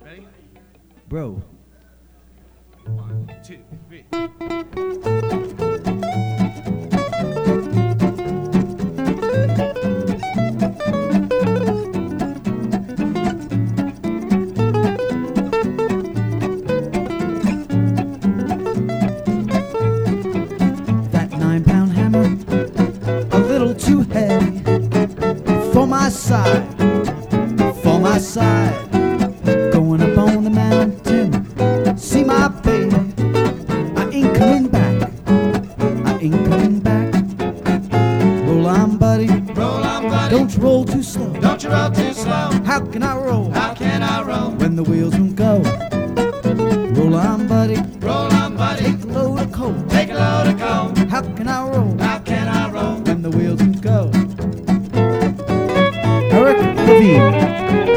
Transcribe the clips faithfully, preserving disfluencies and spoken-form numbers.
Ready? Bro. One, two, three. That nine-pound hammer, a little too heavy for my side, for my side. Going up on the mountain, see my baby. I ain't coming back, I ain't coming back. Roll on, buddy, Roll on, buddy. don't you roll too slow. Don't you roll too slow. How can I roll How can I roll? when the wheels won't go? Roll on, buddy, Roll on, buddy. take a load of coal. Take a load of coal. How can I roll How can I roll? when the wheels won't go? Eric Levine.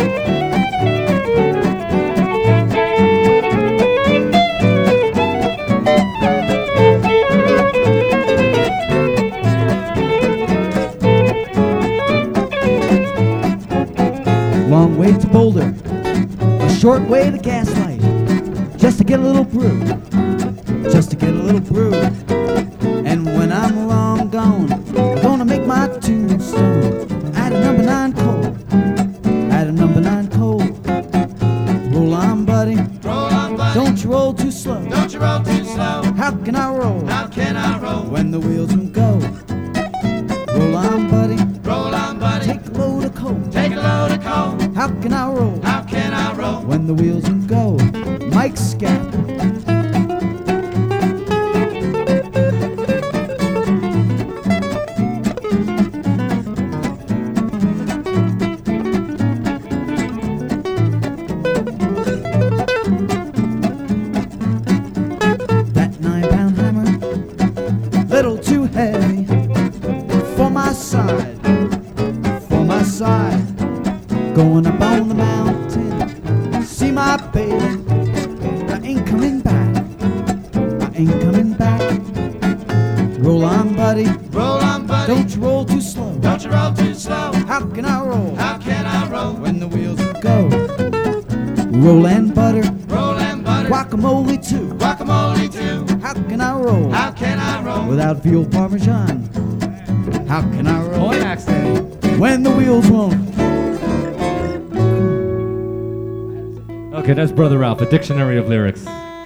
Long way to Boulder, a short way to Gaslight, just to get a little brew, just to get a little brew. And when I'm long gone, I'm gonna make my tombstone at a number nine coal, at a number nine coal. Roll on, buddy, Roll on, buddy. don't you roll too slow. Don't you roll too slow. How can I roll How can I roll? when the wheels won't go? Roll on, buddy, Roll on, buddy. take a load of coal. Take a load of coal. How can I roll How can I roll? when the wheels won't go? Mike Scap. That nine-pound hammer, little too heavy for my side, for my side. Going up on the mountain, see my baby. I ain't coming back, I ain't coming back. Roll on, buddy, Roll on, buddy. don't you roll too slow. Don't you roll too slow. How can I roll How can I roll? when the wheels go? Roll and butter, Roll and butter. guacamole too. Guacamole too. How can I roll How can I roll? without veal parmesan? How can I roll Point accent. when the wheels won't? Okay, that's Brother Ralph, a dictionary of lyrics.